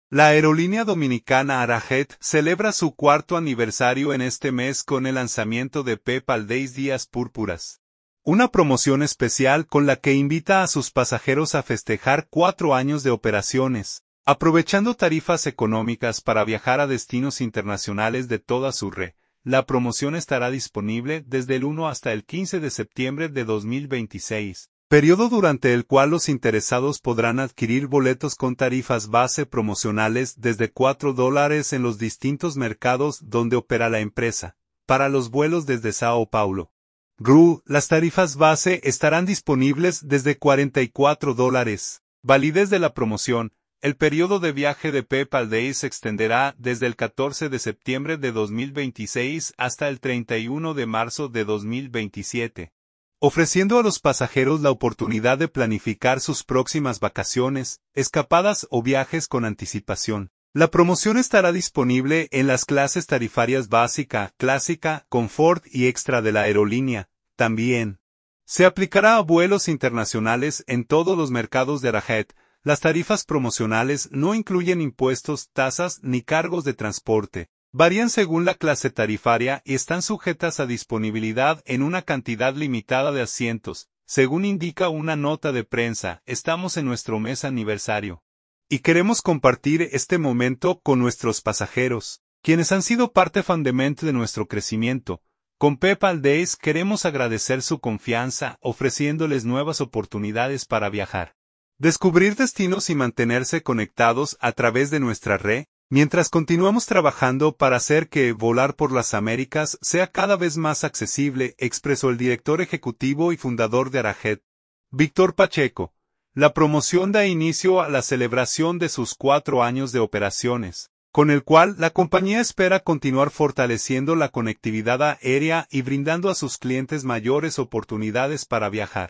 La aerolínea dominicana Arajet celebra su cuarto aniversario en este mes con el lanzamiento de PayPal Days Días Púrpuras. Una promoción especial con la que invita a sus pasajeros a festejar 4 años de operaciones, aprovechando tarifas económicas para viajar a destinos internacionales de toda su red. La promoción estará disponible desde el 1 hasta el 15 de septiembre de 2026, periodo durante el cual los interesados podrán adquirir boletos con tarifas base promocionales desde $4 en los distintos mercados donde opera la empresa. Para los vuelos desde Sao Paulo, las tarifas base estarán disponibles desde $44. Validez de la promoción. El periodo de viaje de PayPal Days se extenderá desde el 14 de septiembre de 2026 hasta el 31 de marzo de 2027, ofreciendo a los pasajeros la oportunidad de planificar sus próximas vacaciones, escapadas o viajes con anticipación. La promoción estará disponible en las clases tarifarias básica, clásica, confort y extra de la aerolínea. También se aplicará a vuelos internacionales en todos los mercados de Arajet. Las tarifas promocionales no incluyen impuestos, tasas ni cargos de transporte. Varían según la clase tarifaria y están sujetas a disponibilidad en una cantidad limitada de asientos. Según indica una nota de prensa, estamos en nuestro mes aniversario y queremos compartir este momento con nuestros pasajeros, quienes han sido parte fundamental de nuestro crecimiento. Con PayPal Days queremos agradecer su confianza, ofreciéndoles nuevas oportunidades para viajar, descubrir destinos y mantenerse conectados a través de nuestra red, mientras continuamos trabajando para hacer que volar por las Américas sea cada vez más accesible, expresó el director ejecutivo y fundador de Arajet, Víctor Pacheco. La promoción da inicio a la celebración de sus 4 años de operaciones, con el cual la compañía espera continuar fortaleciendo la conectividad aérea y brindando a sus clientes mayores oportunidades para viajar.